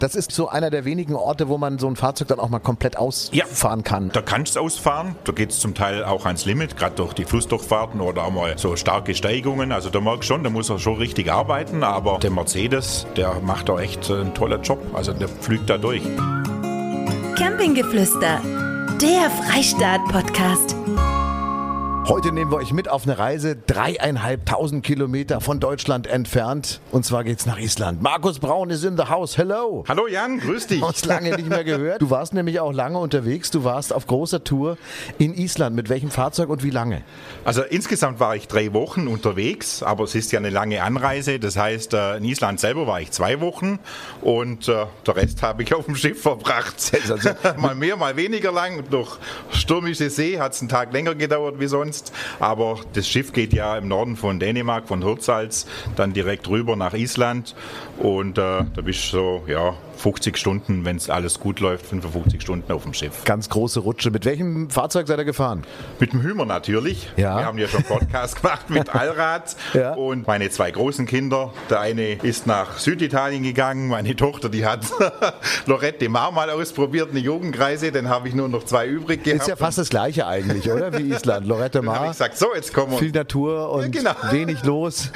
Das ist so einer der wenigen Orte, wo man so ein Fahrzeug dann auch mal komplett ausfahren kann. Da kannst du ausfahren, da geht es zum Teil auch ans Limit, gerade durch die Flussdurchfahrten oder auch mal so starke Steigungen. Also da merkst du schon, da muss er schon richtig arbeiten, aber der Mercedes, der macht da echt einen tollen Job. Also der flügt da durch. Campinggeflüster, der Freistaat-Podcast. Heute nehmen wir euch mit auf eine Reise 3.500 Kilometer von Deutschland entfernt. Und zwar geht's nach Island. Markus Braun ist in the house. Hello. Hallo Jan, grüß dich. Uns lange nicht mehr gehört. Du warst nämlich auch lange unterwegs. Du warst auf großer Tour in Island. Mit welchem Fahrzeug und wie lange? Also insgesamt war ich 3 Wochen unterwegs, aber es ist ja eine lange Anreise. Das heißt, in Island selber war ich 2 Wochen und der Rest habe ich auf dem Schiff verbracht. Also mal mehr, mal weniger lang. Durch stürmische See hat es einen Tag länger gedauert wie sonst. Aber das Schiff geht ja im Norden von Dänemark, von Hirtshals, dann direkt rüber nach Island. Und da bist du so 50 Stunden, wenn es alles gut läuft, 55 Stunden auf dem Schiff. Ganz große Rutsche. Mit welchem Fahrzeug seid ihr gefahren? Mit dem Hümer natürlich. Ja. Wir haben ja schon einen Podcast gemacht mit Allrad. Ja. Und meine 2 großen Kinder. Der eine ist nach Süditalien gegangen. Meine Tochter, die hat Lorette de Mar mal ausprobiert, eine Jugendreise. Dann habe ich nur noch 2 übrig gehabt. Ist ja fast das Gleiche eigentlich, oder? Wie Island. Lorette de Dann habe Mar. ich gesagt, so, jetzt kommen wir. Viel Natur und wenig los.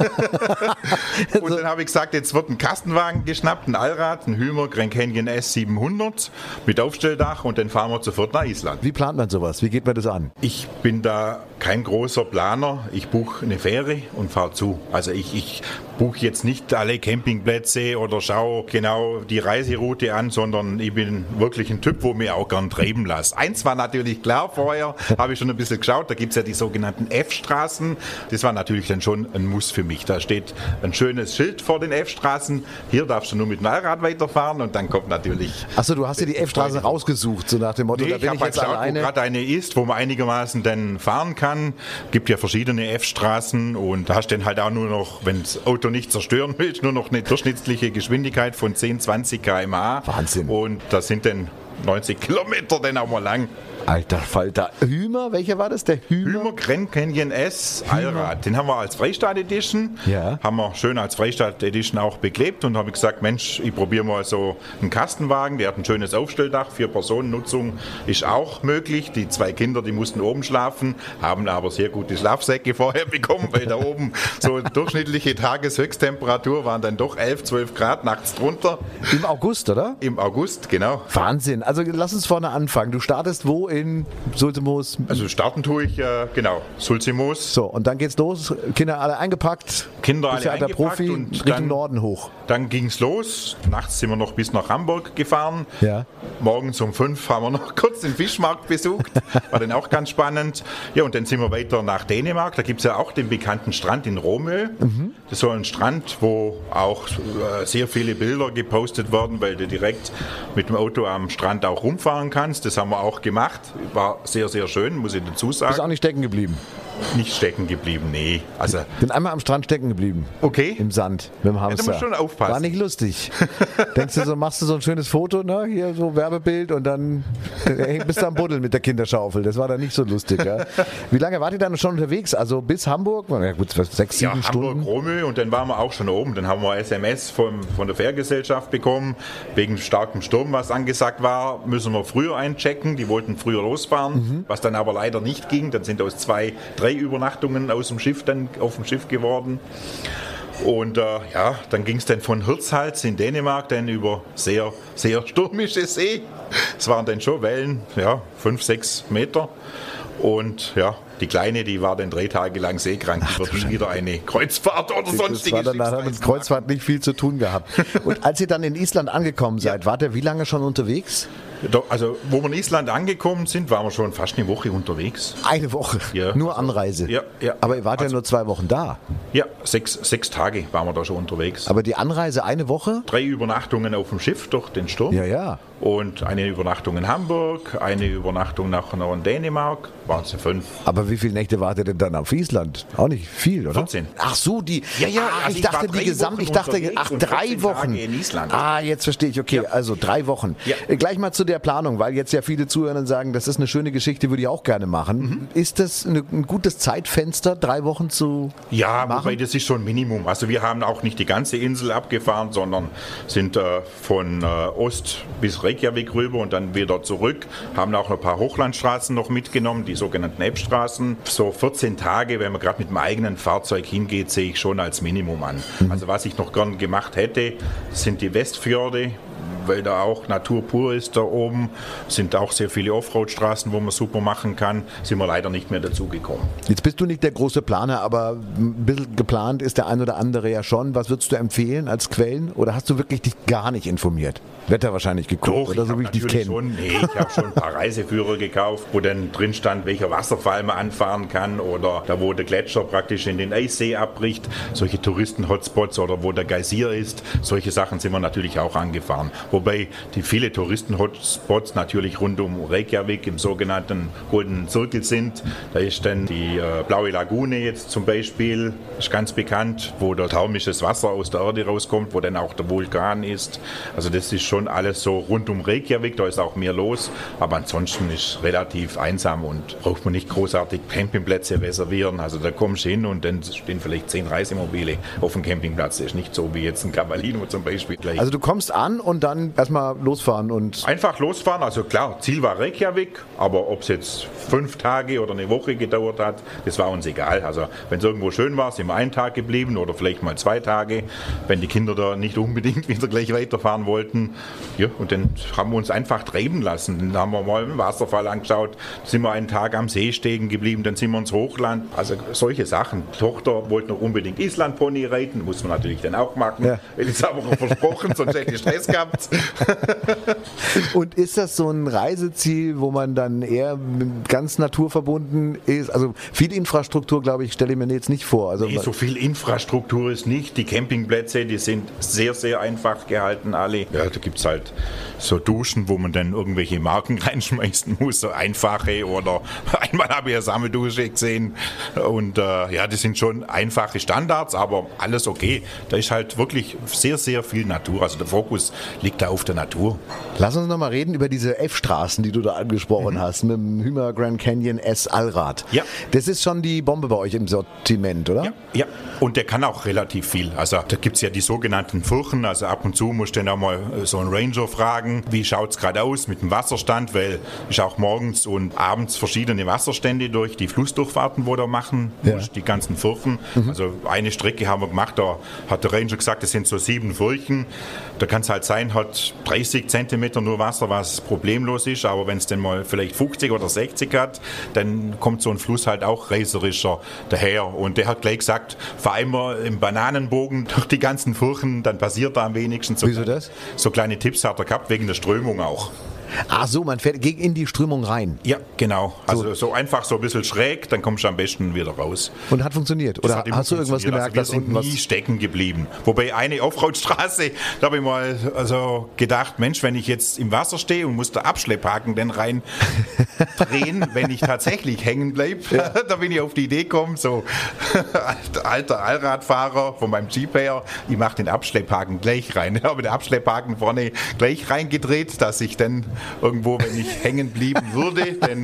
Und dann habe ich gesagt, jetzt wird ein Kastenwagen geschnappt, ein Allrad, ein Hümer Grand Canyon S700 mit Aufstelldach und dann fahren wir zu viert nach Island. Wie plant man sowas? Wie geht man das an? Ich bin da kein großer Planer. Ich buche eine Fähre und fahre zu. Also ich buche jetzt nicht alle Campingplätze oder schaue genau die Reiseroute an, sondern ich bin wirklich ein Typ, wo mir auch gern treiben lasse. Eins war natürlich klar vorher, habe ich schon ein bisschen geschaut, da gibt es ja die sogenannten F-Straßen. Das war natürlich dann schon ein Muss für mich. Da steht ein schönes Schild vor den F-Straßen. Hier darfst du nur mit dem Allrad weiterfahren und dann kommt natürlich... Achso, du hast dir die F-Straße rausgesucht, so nach dem Motto, Nee, da ich bin habe ich halt jetzt geschaut, wo alleine. gerade eine ist, wo man einigermaßen dann fahren kann. Gibt ja verschiedene F-Straßen und da hast du dann halt auch nur noch, wenn das Auto nicht zerstören willst, nur noch eine durchschnittliche Geschwindigkeit von 10, 20 km/h. Wahnsinn. Und das sind dann 90 Kilometer dann auch mal lang. Alter Falter. Hümer, welcher war das? Der Hümer Grand Canyon S Allrad. Den haben wir als Freistaat Edition. Ja. Haben wir schön als Freistaat Edition auch beklebt und habe gesagt, Mensch, ich probiere mal so einen Kastenwagen. Der hat ein schönes Aufstelldach. 4-Personen-Nutzung ist auch möglich. Die 2 Kinder, die mussten oben schlafen, haben aber sehr gute Schlafsäcke vorher bekommen, weil da oben so durchschnittliche Tageshöchsttemperatur waren dann doch 11, 12 Grad, nachts drunter. Im August, oder? Im August, genau. Wahnsinn. Also lass uns vorne anfangen. Du startest wo? In Sulzimoos? Also starten tue ich, genau, Sulzimoos. So, und dann geht's los. Kinder alle eingepackt. Kinder Bist ja alle alter Profi, eingepackt und Richtung Norden hoch. Dann ging es los. Nachts sind wir noch bis nach Hamburg gefahren. Ja. Morgens um 5 haben wir noch kurz den Fischmarkt besucht. War dann auch ganz spannend. Ja, und dann sind wir weiter nach Dänemark. Da gibt es ja auch den bekannten Strand in Romö. Das ist so ein Strand, wo auch sehr viele Bilder gepostet werden, weil du direkt mit dem Auto am Strand auch rumfahren kannst. Das haben wir auch gemacht. War sehr, sehr schön, muss ich dazu sagen. Bist auch nicht stecken geblieben? Nicht stecken geblieben, nee. Also, Bin einmal am Strand stecken geblieben. okay. Im Sand mit dem Hamster. musst schon aufpassen. War nicht lustig. Denkst du so, machst du so ein schönes Foto, ne? Hier so Werbebild und dann bist du am Buddeln mit der Kinderschaufel. Das war dann nicht so lustig. Ja? Wie lange wart ihr dann schon unterwegs? Also bis Hamburg? Ja gut, 6, 7 Stunden. Hamburg-Romö und dann waren wir auch schon oben. Dann haben wir SMS von der Fährgesellschaft bekommen. Wegen starkem Sturm, was angesagt war, müssen wir früher einchecken. Die wollten früher losfahren, was dann aber leider nicht ging. Dann sind aus 2, 3 Übernachtungen aus dem Schiff dann auf dem Schiff geworden. Und dann ging es dann von Hirtshals in Dänemark dann über sehr, sehr stürmische See. Es waren dann schon Wellen, 5, 6 Meter. Und die Kleine, die war dann 3 Tage lang seekrank. Die wird nie wieder eine Kreuzfahrt oder sonstige Das hat mit Kreuzfahrt nicht viel zu tun gehabt. Und als ihr dann in Island angekommen seid, wart ihr wie lange schon unterwegs? Also, wo wir in Island angekommen sind, waren wir schon fast eine Woche unterwegs. Eine Woche? Ja. Nur Anreise? Ja. Aber ihr wart ja nur 2 Wochen da. Ja, 6 Tage waren wir da schon unterwegs. Aber die Anreise eine Woche? 3 Übernachtungen auf dem Schiff durch den Sturm. Ja. Und eine Übernachtung in Hamburg, eine Übernachtung nachher noch in Dänemark, waren es 5. Aber wie viele Nächte wart ihr denn dann auf Island? Auch nicht viel, oder? 14. Ach so, die. Ja, also ich dachte, ach, 3 Wochen. In Island. Jetzt verstehe ich. Okay, also 3 Wochen. Ja. Gleich mal zu der Planung, weil jetzt ja viele Zuhörer sagen, das ist eine schöne Geschichte, würde ich auch gerne machen. Ist das ein gutes Zeitfenster, 3 Wochen zu machen? Wobei das ist schon ein Minimum. Also wir haben auch nicht die ganze Insel abgefahren, sondern sind von Ost bis Reykjavik rüber und dann wieder zurück. Haben auch ein paar Hochlandstraßen noch mitgenommen, die sogenannten Elbstraßen. So 14 Tage, wenn man gerade mit dem eigenen Fahrzeug hingeht, sehe ich schon als Minimum an. Also was ich noch gern gemacht hätte, sind die Westfjorde, weil da auch Natur pur ist da oben. Sind auch sehr viele Offroad-Straßen, wo man super machen kann. Sind wir leider nicht mehr dazu gekommen. Jetzt bist du nicht der große Planer, aber ein bisschen geplant ist der ein oder andere ja schon. Was würdest du empfehlen als Quellen? Oder hast du wirklich dich gar nicht informiert? Wetter wahrscheinlich geguckt, Doch, oder so wie ich dich kenne? Ich habe schon ein paar Reiseführer gekauft, wo dann drin stand, welcher Wasserfall man anfahren kann oder da, wo der Gletscher praktisch in den Eissee abbricht. Solche Touristen-Hotspots oder wo der Geysir ist. Solche Sachen sind wir natürlich auch angefahren. Wobei die viele Touristen-Hotspots natürlich rund um Reykjavik im sogenannten Goldenen Zirkel sind. Da ist dann die Blaue Lagune jetzt zum Beispiel, ist ganz bekannt, wo der thermisches Wasser aus der Erde rauskommt, wo dann auch der Vulkan ist. Also das ist schon alles so rund um Reykjavik, da ist auch mehr los, aber ansonsten ist es relativ einsam und braucht man nicht großartig Campingplätze reservieren. Also da kommst du hin und dann stehen vielleicht 10 Reisemobile auf dem Campingplatz. Das ist nicht so wie jetzt ein Cavallino zum Beispiel. Also du kommst an und dann erstmal losfahren und... Einfach losfahren, also klar, Ziel war Reykjavik, aber ob es jetzt 5 Tage oder eine Woche gedauert hat, das war uns egal. Also wenn es irgendwo schön war, sind wir einen Tag geblieben oder vielleicht mal 2 Tage, wenn die Kinder da nicht unbedingt wieder gleich weiterfahren wollten. Ja, und dann haben wir uns einfach treiben lassen. Dann haben wir mal einen Wasserfall angeschaut, sind wir einen Tag am See stehen geblieben, dann sind wir ins Hochland. Also solche Sachen. Die Tochter wollte noch unbedingt Islandpony reiten, muss man natürlich dann auch machen. Ja. Das haben wir versprochen, sonst hätte ich Stress gehabt. Und ist das so ein Reiseziel, wo man dann eher ganz naturverbunden ist? Also viel Infrastruktur, glaube ich, stelle ich mir jetzt nicht vor. Also nee, so viel Infrastruktur ist nicht. Die Campingplätze, die sind sehr, sehr einfach gehalten alle. Ja, da gibt es halt so Duschen, wo man dann irgendwelche Marken reinschmeißen muss, so einfache oder einmal habe ich eine Sammeldusche gesehen und das sind schon einfache Standards, aber alles okay. Da ist halt wirklich sehr, sehr viel Natur. Also der Fokus liegt da auf der Natur. Lass uns nochmal reden über diese F-Straßen, die du da angesprochen hast, mit dem Hymer Grand Canyon S Allrad. Ja. Das ist schon die Bombe bei euch im Sortiment, oder? Ja. Und der kann auch relativ viel. Also da gibt es ja die sogenannten Furchen, also ab und zu musst du dann auch mal so einen Ranger fragen, wie schaut es gerade aus mit dem Wasserstand, weil ist auch morgens und abends verschiedene Wasserstände durch die Flussdurchfahrten, wo du machen musst, die ganzen Furchen. Also eine Strecke haben wir gemacht, da hat der Ranger gesagt, das sind so 7 Furchen. Da kann es halt sein, hat 30 Zentimeter nur Wasser, was problemlos ist, aber wenn es dann mal vielleicht 50 oder 60 hat, dann kommt so ein Fluss halt auch reißerischer daher. Und der hat gleich gesagt, fahr immer im Bananenbogen durch die ganzen Furchen, dann passiert da am wenigsten. Wieso das? So kleine Tipps hat er gehabt, wegen der Strömung auch. Ach so, man fährt in die Strömung rein. Ja, genau. Also so einfach so ein bisschen schräg, dann kommst du am besten wieder raus. Und hat funktioniert? Oder hast du irgendwas gemerkt, dass wir sind nie stecken geblieben? Wobei eine Offroad-Straße, da habe ich mal gedacht, Mensch, wenn ich jetzt im Wasser stehe und muss der Abschlepphaken dann rein drehen, wenn ich tatsächlich hängen bleibe, da bin ich auf die Idee gekommen, so alter Allradfahrer von meinem Jeep her, ich mache den Abschlepphaken gleich rein. Ich habe den Abschlepphaken vorne gleich reingedreht, dass ich dann irgendwo, wenn ich hängen blieben würde, dann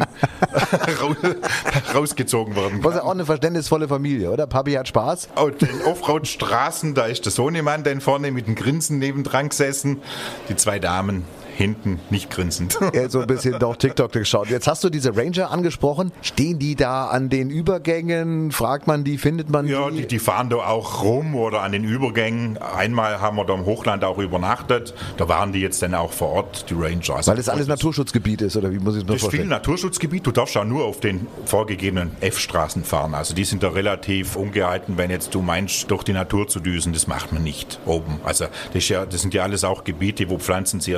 rausgezogen werden kann. Das ist ja auch eine verständnisvolle Familie, oder? Papi hat Spaß. Und den Offroad-Straßen, da ist der Sohnemann dann vorne mit dem Grinsen nebendran gesessen. Die 2 Damen hinten nicht grinsend. Ja, so ein bisschen doch TikTok geschaut. Jetzt hast du diese Ranger angesprochen. Stehen die da an den Übergängen? Fragt man die, findet man die? Ja, die fahren da auch rum oder an den Übergängen. Einmal haben wir da im Hochland auch übernachtet. Da waren die jetzt dann auch vor Ort, die Ranger. Also weil das alles Naturschutzgebiet ist, oder wie muss ich mir vorstellen? Das ist viel Naturschutzgebiet. Du darfst auch nur auf den vorgegebenen F-Straßen fahren. Also die sind da relativ ungehalten, wenn jetzt du meinst, durch die Natur zu düsen. Das macht man nicht oben. Also das sind ja alles auch Gebiete, wo Pflanzen sehr langsame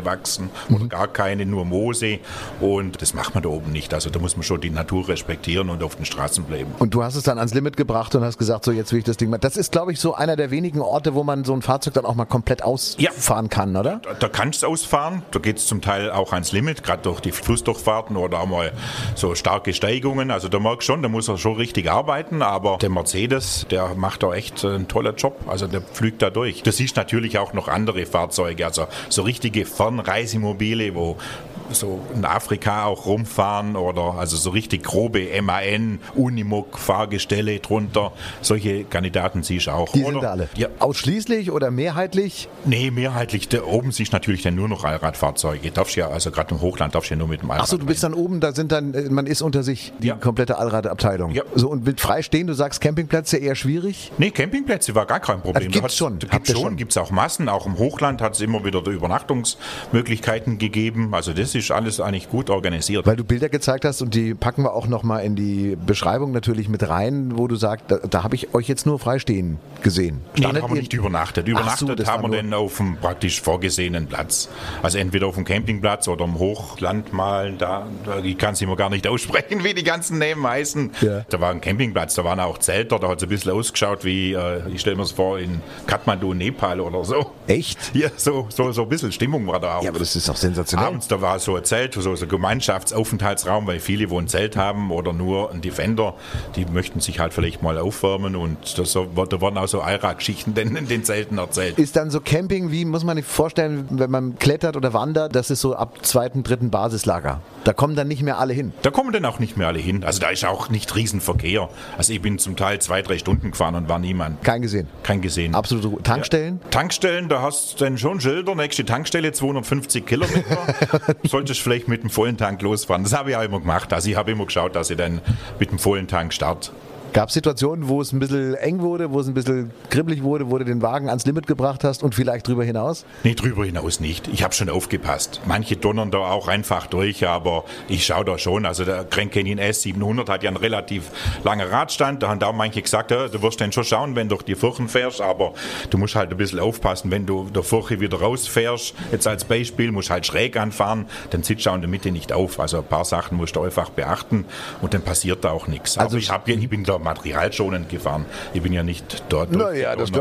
Bäume wachsen oder gar keine, nur Moose. Und das macht man da oben nicht. Also da muss man schon die Natur respektieren und auf den Straßen bleiben. Und du hast es dann ans Limit gebracht und hast gesagt, so jetzt will ich das Ding mal. Das ist, glaube ich, so einer der wenigen Orte, wo man so ein Fahrzeug dann auch mal komplett ausfahren kann, oder? Da kannst du ausfahren. Da geht es zum Teil auch ans Limit, gerade durch die Flussdurchfahrten oder auch mal so starke Steigungen. Also da merkst du schon, da muss er schon richtig arbeiten. Aber der Mercedes, der macht da echt einen tollen Job. Also der flügt da durch. Du siehst natürlich auch noch andere Fahrzeuge, also so richtige Fernreisemobile, wo so in Afrika auch rumfahren oder also so richtig grobe MAN, Unimog, Fahrgestelle drunter. Solche Kandidaten siehst du auch. Die sind da alle? Ja. Ausschließlich oder mehrheitlich? Nee, mehrheitlich. Da oben siehst du natürlich dann nur noch Allradfahrzeuge. Darfst ja, also gerade im Hochland darfst du ja nur mit dem Allrad. Achso, du bist dann oben, da sind dann, man ist unter sich die komplette Allradabteilung. Ja. So, und mit Freistehen, du sagst Campingplätze eher schwierig? Nee, Campingplätze war gar kein Problem. Gibt's schon. Gibt's auch Massen. Auch im Hochland hat es immer wieder Übernachtungsmöglichkeiten gegeben. Also das ist alles eigentlich gut organisiert. Weil du Bilder gezeigt hast und die packen wir auch nochmal in die Beschreibung natürlich mit rein, wo du sagst, da habe ich euch jetzt nur freistehen gesehen. Nee, da haben wir nicht übernachtet. Übernachtet haben wir dann auf dem praktisch vorgesehenen Platz. Also entweder auf dem Campingplatz oder im Hochland mal. Ich kann es immer gar nicht aussprechen, wie die ganzen Namen heißen. Ja. Da war ein Campingplatz, da waren auch Zelter, da hat es ein bisschen ausgeschaut wie, ich stelle mir es vor, in Kathmandu, Nepal oder so. Echt? Ja, so ein bisschen Stimmung war da auch. Ja, aber das ist auch sensationell. Abends, da war so ein Zelt, so ein Gemeinschaftsaufenthaltsraum, weil viele, wo ein Zelt haben oder nur ein Defender, die möchten sich halt vielleicht mal aufwärmen und da wurden auch so Allradgeschichten in den Zelten erzählt. Ist dann so Camping, wie muss man sich vorstellen, wenn man klettert oder wandert, das ist so ab 2., 3. Basislager. Da kommen dann nicht mehr alle hin. Da kommen dann auch nicht mehr alle hin. Also da ist auch nicht Riesenverkehr. Also ich bin zum Teil 2-3 Stunden gefahren und war niemand. Kein gesehen? Kein gesehen. Absolut Ruhe. Tankstellen? Ja. Tankstellen, da hast du dann schon Schilder, nächste Tankstelle 250 Kilometer. Solltest vielleicht mit dem vollen Tank losfahren. Das habe ich auch immer gemacht. Also ich habe immer geschaut, dass ich dann mit dem vollen Tank starte. Gab es Situationen, wo es ein bisschen eng wurde, wo es ein bisschen kribbelig wurde, wo du den Wagen ans Limit gebracht hast und vielleicht drüber hinaus? Nee, drüber hinaus nicht. Ich habe schon aufgepasst. Manche donnern da auch einfach durch, aber ich schaue da schon. Also der Grand Canyon S700 hat ja einen relativ langen Radstand. Da haben da manche gesagt, ja, du wirst dann schon schauen, wenn du durch die Furchen fährst, aber du musst halt ein bisschen aufpassen, wenn du der Furche wieder rausfährst. Jetzt als Beispiel, musst halt schräg anfahren, dann sitzt du auch in der Mitte nicht auf. Also ein paar Sachen musst du einfach beachten und dann passiert da auch nichts. Also ich bin da materialschonend gefahren. Ich bin ja nicht dort. Naja, das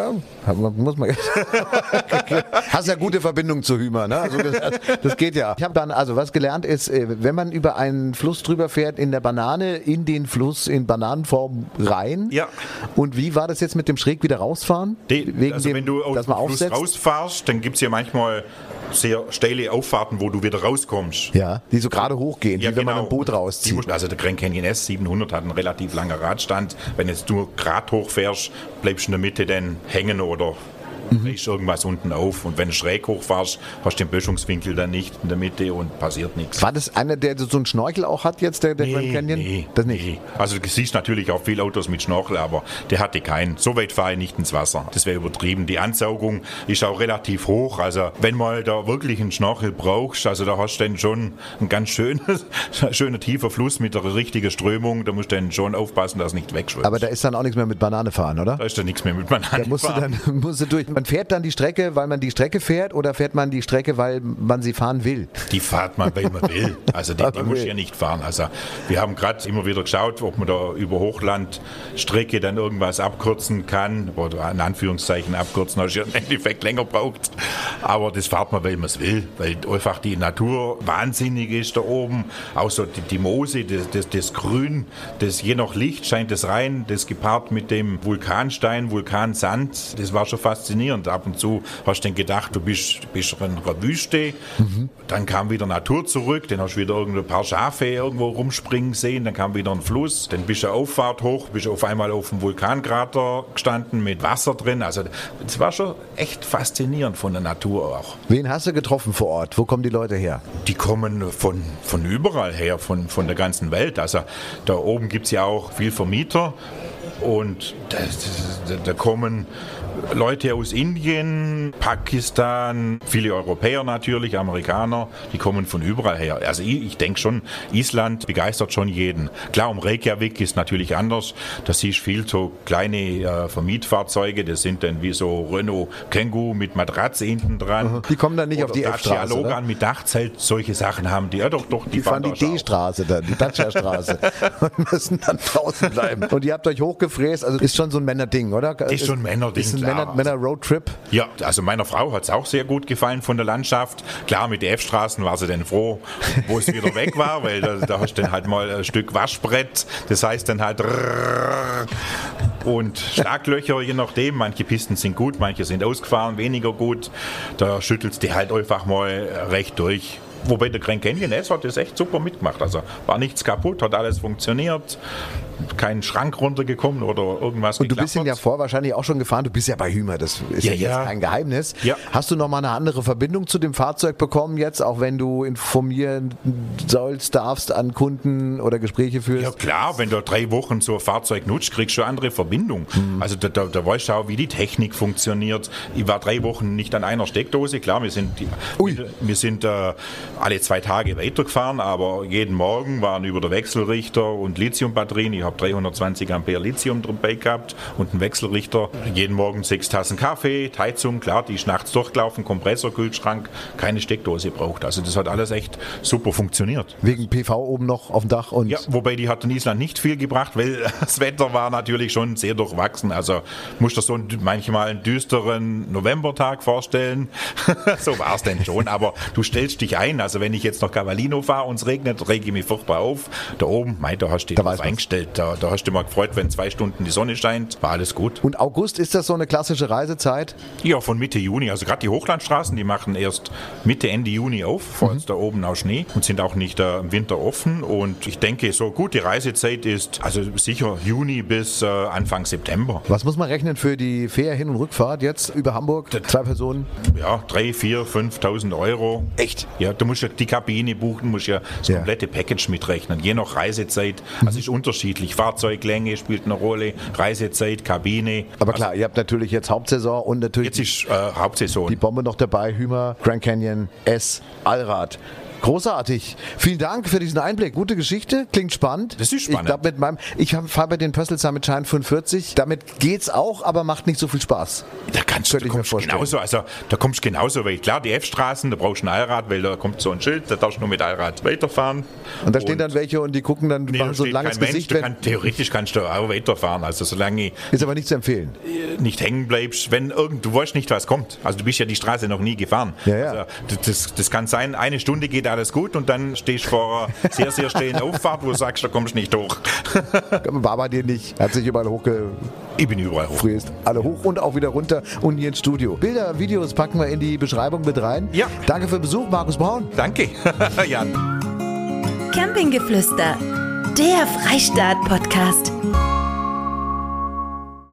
muss man. Hast ja gute Verbindung zu Hümer, ne? Also das geht ja. Ich habe dann, also was gelernt ist, wenn man über einen Fluss drüber fährt, in der Banane, in den Fluss in Bananenform rein. Ja. Und wie war das jetzt mit dem schräg wieder rausfahren? Wenn du auf den Fluss rausfährst, dann gibt es ja manchmal sehr steile Auffahrten, wo du wieder rauskommst. Ja, die so gerade hochgehen, ja, wie wenn man ein Boot rauszieht. Also der Grand Canyon S700 hat einen relativ langen Radstand. Wenn jetzt du gerade hochfährst, bleibst du in der Mitte dann hängen oder ist irgendwas unten auf. Und wenn du schräg hochfährst, hast du den Böschungswinkel dann nicht in der Mitte und passiert nichts. War das einer, der so einen Schnorchel auch hat jetzt, der Grand Canyon? Nee, das nicht. Nee. Also du siehst natürlich auch viele Autos mit Schnorchel, aber der hatte keinen. So weit fahre ich nicht ins Wasser. Das wäre übertrieben. Die Ansaugung ist auch relativ hoch. Also wenn mal da wirklich einen Schnorchel brauchst, also da hast du dann schon ein ganz schöner tiefer Fluss mit der richtigen Strömung. Da musst du dann schon aufpassen, dass es nicht wegschwimmt. Aber da ist dann auch nichts mehr mit Banane fahren, oder? Da ist dann nichts mehr mit Banane fahren. Da musst du durch. Man fährt dann die Strecke, weil man die Strecke fährt, oder fährt man die Strecke, weil man sie fahren will? Die fährt man, weil man will. Also die muss ja nicht fahren. Also wir haben gerade immer wieder geschaut, ob man da über Hochlandstrecke dann irgendwas abkürzen kann. Oder in Anführungszeichen abkürzen, hast du ja im Endeffekt länger braucht. Aber das fährt man, weil man es will. Weil einfach die Natur wahnsinnig ist da oben. Auch so die Moose, das Grün, das je nach Licht scheint es rein. Das gepaart mit dem Vulkanstein, Vulkansand. Das war schon faszinierend. Ab und zu hast du dann gedacht, du bist in einer Wüste. Dann kam wieder Natur zurück. Dann hast du wieder ein paar Schafe irgendwo rumspringen sehen. Dann kam wieder ein Fluss. Dann bist du eine Auffahrt hoch, bist auf einmal auf dem Vulkankrater gestanden mit Wasser drin. Also das war schon echt faszinierend von der Natur auch. Wen hast du getroffen vor Ort? Wo kommen die Leute her? Die kommen von überall her, von der ganzen Welt. Also da oben gibt es ja auch viel Vermieter und da kommen Leute aus Indien, Pakistan, viele Europäer natürlich, Amerikaner, die kommen von überall her. Also ich denke schon, Island begeistert schon jeden. Klar, um Reykjavik ist natürlich anders. Da siehst du viel so kleine Vermietfahrzeuge, das sind dann wie so Renault Kangoo mit Matratze hinten dran. Die kommen dann nicht auf die F-Straße, Logan mit Dachzelt, solche Sachen haben die. Ja doch, die fahren die D-Straße dann, die Dacia-Straße und müssen dann draußen bleiben. Und ihr habt euch hochgefräst, also ist schon so ein Männerding, oder? Ist schon ein Männerding, ist ein Männer-Roadtrip? Ja, also meiner Frau hat es auch sehr gut gefallen von der Landschaft. Klar, mit den F-Straßen war sie dann froh, wo es wieder weg war, weil da hast du dann halt mal ein Stück Waschbrett, das heißt dann halt und Schlaglöcher, je nachdem. Manche Pisten sind gut, manche sind ausgefahren, weniger gut. Da schüttelst du halt einfach mal recht durch. Wobei der Grand Canyon S hat das echt super mitgemacht. Also war nichts kaputt, hat alles funktioniert. Kein Schrank runtergekommen oder irgendwas. Und du bist ihn ja vorher wahrscheinlich auch schon gefahren. Du bist ja bei Hümer, das ist ja jetzt kein Geheimnis. Ja. Hast du nochmal eine andere Verbindung zu dem Fahrzeug bekommen jetzt, auch wenn du informieren darfst an Kunden oder Gespräche führst? Ja klar, wenn du 3 Wochen so ein Fahrzeug nutzt, kriegst du eine andere Verbindung. Also da weißt du auch, wie die Technik funktioniert. Ich war 3 Wochen nicht an einer Steckdose. Klar, wir sind alle 2 Tage weitergefahren, aber jeden Morgen waren über der Wechselrichter und Lithiumbatterien. Ich habe 320 Ampere Lithium dabei gehabt und einen Wechselrichter. Jeden Morgen 6 Tassen Kaffee, die Heizung, klar, die ist nachts durchgelaufen, Kompressor, Kühlschrank, keine Steckdose braucht. Also das hat alles echt super funktioniert. Wegen PV oben noch auf dem Dach? Und ja, wobei die hat in Island nicht viel gebracht, weil das Wetter war natürlich schon sehr durchwachsen. Also musst du so manchmal einen düsteren Novembertag vorstellen. So war es denn schon, aber du stellst dich ein. Also wenn ich jetzt nach Cavallino fahre und es regnet, rege ich mich furchtbar auf. Da oben, da hast du dich drauf eingestellt. Da hast du mal gefreut, wenn 2 Stunden die Sonne scheint, war alles gut. Und August, ist das so eine klassische Reisezeit? Ja, von Mitte Juni. Also gerade die Hochlandstraßen, die machen erst Mitte, Ende Juni auf. Vorher ist da oben auch Schnee und sind auch nicht im Winter offen. Und ich denke, so gute Reisezeit ist also sicher Juni bis Anfang September. Was muss man rechnen für die Fähr- Hin- und Rückfahrt jetzt über Hamburg? 2 Personen? Ja, 3.000, 4.000, 5.000 Euro. Echt? Ja, du musst ja die Kabine buchen, musst ja das komplette Package mitrechnen. Je nach Reisezeit. Also ist unterschiedlich. Fahrzeuglänge spielt eine Rolle, Reisezeit, Kabine. Aber klar, ihr habt natürlich jetzt Hauptsaison und natürlich jetzt ist Hauptsaison. Die Bombe noch dabei, Hümer, Grand Canyon, S, Allrad. Großartig. Vielen Dank für diesen Einblick. Gute Geschichte, klingt spannend. Das ist spannend. Ich fahre bei den Pössl Summit Shine 45. Damit geht's auch, aber macht nicht so viel Spaß. Da kommst du genauso weit. Klar, die F-Straßen, da brauchst du ein Allrad, weil da kommt so ein Schild, da darfst du nur mit Allrad weiterfahren. Und da stehen dann welche und die gucken dann, machen so ein langes Gesicht. Theoretisch kannst du auch weiterfahren. Also solange ist aber nicht zu empfehlen. Nicht hängen bleibst, du weißt nicht, was kommt. Also du bist ja die Straße noch nie gefahren. Ja. Also, das kann sein, 1 Stunde geht alles gut und dann stehst du vor einer sehr, sehr stehenden Auffahrt, wo du sagst, da kommst du nicht hoch. War bei dir nicht. Hat sich überall Ich bin überall hoch. Alle hoch und auch wieder runter und hier ins Studio. Bilder, Videos packen wir in die Beschreibung mit rein. Ja. Danke für den Besuch, Markus Braun. Danke, Jan. Campinggeflüster, der Freistaat-Podcast.